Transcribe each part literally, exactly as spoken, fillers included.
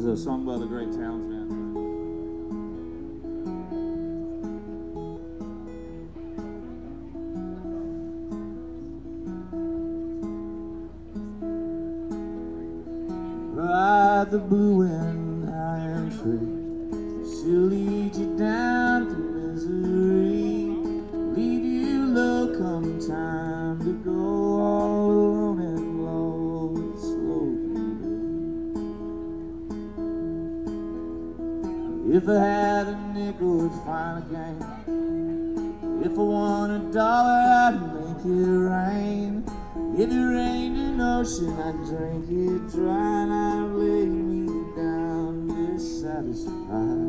is a song by the great Towns Band. Ride the blue wind high and free, she'll lead you down to misery, leave you low come time to go, all alone and low, slow can be. If I had a nickel, I'd find a game. If I won a dollar, I'd make it rain. If it rained an ocean, I'd drink it dry, and I'd lay me down dissatisfied.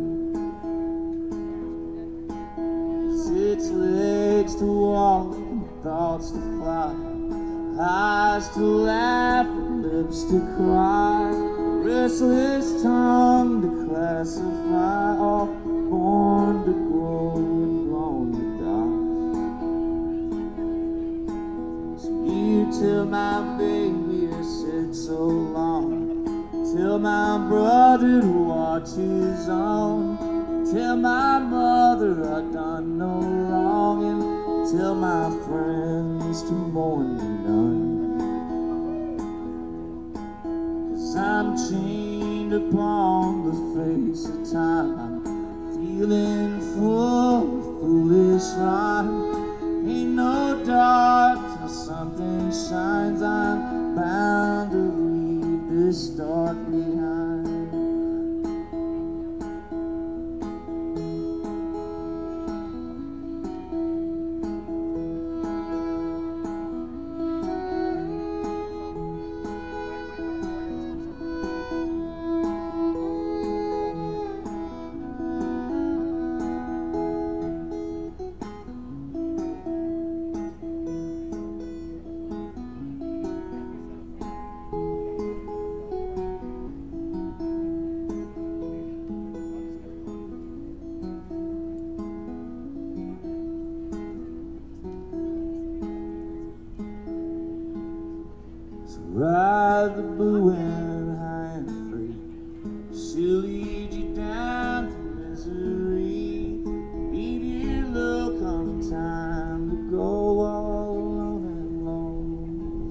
Six legs to walk and thoughts to fly, eyes to laugh and lips to cry, restless tongue to classify, all born to grow and blown to die. So you tell my baby I said so long, tell my brother to watch his own, tell my mother I done no wrong, and tell my friends to mourn me none. Cause I'm chained upon the face of time, I'm feeling full of foolish rhyme. Ain't no dark till something shines, I'm bound to leave this dark behind. Ride the blue wind high and free, she'll lead you down to misery, leave you low come time to go, all alone and lone,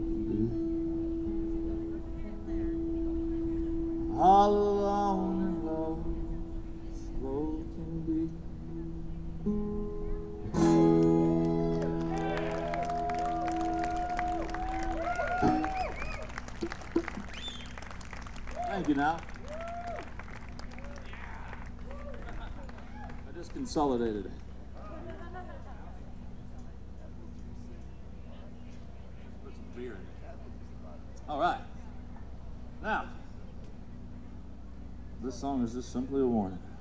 slow can be. All alone and lone, slow can be. Thank you now. I just consolidated it. Put some beer in it. All right. Now, this song is just simply a warning.